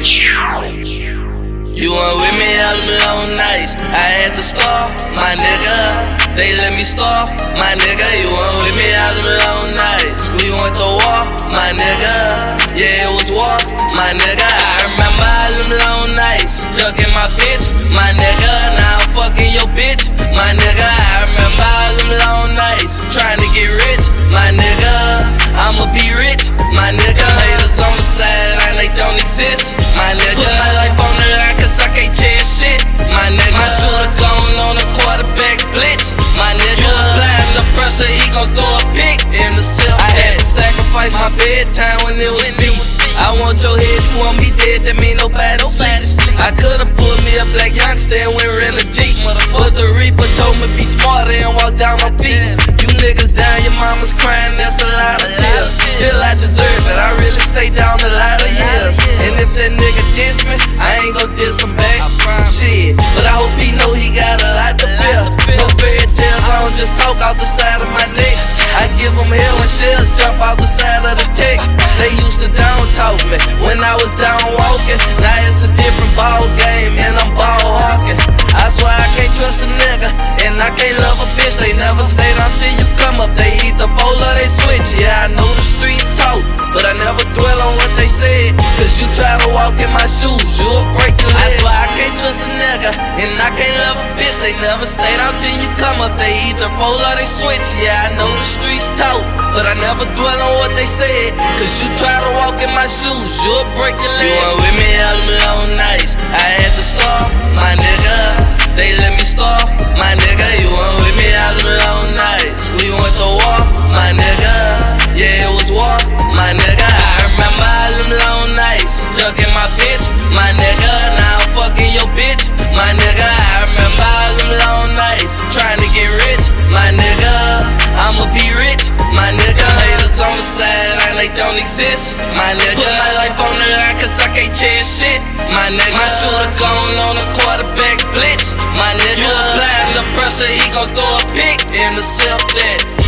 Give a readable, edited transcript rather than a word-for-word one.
You went with me all them long nights. I had to start, my nigga. They let me start, my nigga. You went with me all them long nights. We went to war, my nigga. Yeah, it was war, my nigga. I remember all them long nights. Ducking my bitch, my nigga. Now I'm fucking your bitch, my nigga. I remember all them long nights. Trying to get rich, my nigga. I'ma be rich, my nigga. Haters on the sideline, they don't exist, my nigga. Put my life on the line cause I can't change shit, my nigga. My shooter gone on a quarterback blitz, my nigga. You applying the pressure, he gon' throw a pick in the cell. I had to sacrifice my bedtime when it was me. I want your head, you want me dead, that mean nobody sleeps. I could've pulled me a black youngster and went rent a Jeep, but the Reaper told me be smarter and walk down my feet. You niggas down, your mama's crying, that's a lot of tears. Feel I deserve it, I really stay down a lot of years. And if that nigga diss me, I ain't gon' diss him back. Shit, but I hope he know he got a lot to fear. No fairy tales, I don't just talk out the side of my neck. I give him hell when shells jump out the side of the tech. They used to down talk me when I was down walking. Now it's a different ball game and I'm ball hawking. I swear I can't trust a nigga and I can't love a bitch. They never stayed until you come up. They either fold or they switch. Yeah, I know the streets talk, but I never dwell on what they said. Cause you try to walk in my shoes, you'll break your leg. I swear I can't trust a nigga and I can't love a bitch. They never stayed until you come up. They either fold or they switch. Yeah, I know the streets talk, but I never dwell on what they said. Cause you try to walk in my shoes, you'll break your leg. You went with me all them long nights. I had to start, my nigga. They let me start, my nigga. You went with me all them long nights. We went to war, my nigga. Yeah, it was war, my nigga. I remember all them long nights. Ducking my bitch, my nigga. Now I'm fucking your bitch, my nigga. I remember all them long nights. Trying to get rich, my nigga. I'ma be rich, my nigga. Haters on the sideline, they don't exist, my nigga. Put my life on the line cause I can't change shit, my nigga. My shooter gone on a quarterback blitz, my nigga. You applying the pressure, he gon' throw a pick in the self that.